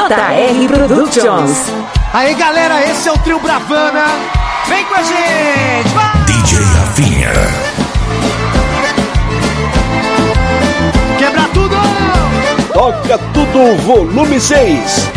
JR Productions. Aí galera, esse é o Trio Bravana. Vem com a gente, vai! DJ Rafinha. Quebra tudo! Toca tudo, volume 6.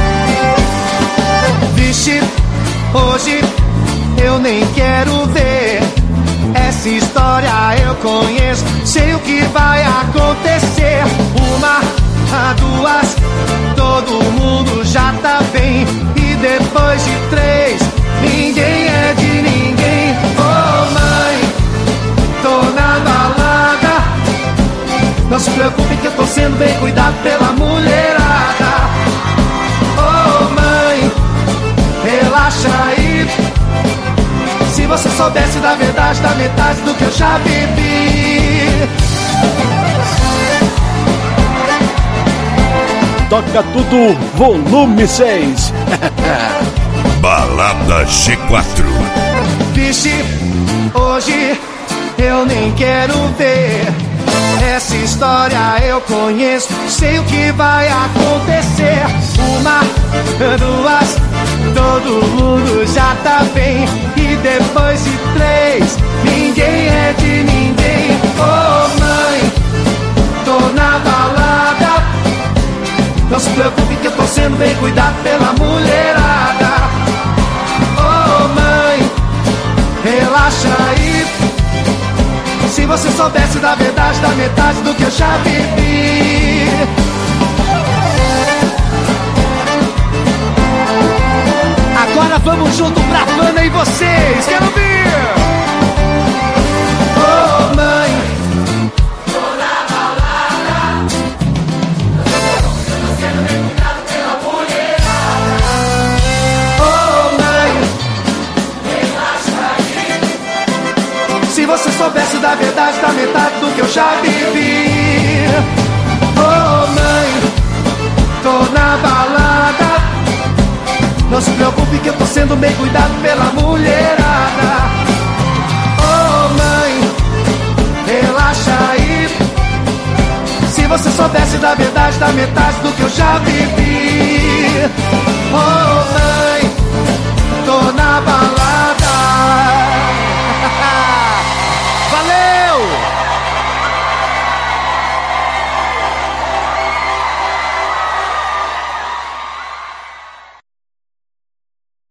Vixe, hoje eu nem quero ver. Essa história eu conheço, sei o que vai acontecer. Uma, duas, todo mundo já tá bem. E depois de 3, ninguém é de ninguém. Oh mãe, tô na balada. Não se preocupe que eu tô sendo bem cuidado pela mulherada. Oh mãe, relaxa aí. Se você soubesse da verdade, da metade do que eu já bebi. Toca tudo, volume 6. Balada G4. Vixe, hoje eu nem quero ver. Essa história eu conheço, sei o que vai acontecer. Uma, duas, todo mundo já tá bem. E depois de 3, ninguém é de ninguém. Oh mãe, tô na balada. Não se preocupe que eu tô sendo bem cuidado pela mulherada. Oh mãe, relaxa aí. Se você soubesse da verdade, da metade do que eu já vivi. Agora vamos junto, Bravana e vocês, quero ouvir! Oh mãe, tô na balada. Tô sendo bem cuidado pela mulherada. Oh mãe, relaxa aí. Se você soubesse da verdade, da metade do que eu já vivi. Oh mãe, tô na balada. Não se preocupe que eu tô sendo bem cuidado pela mulherada. Oh mãe, relaxa aí. Se você soubesse da verdade, da metade do que eu já vivi. Oh mãe.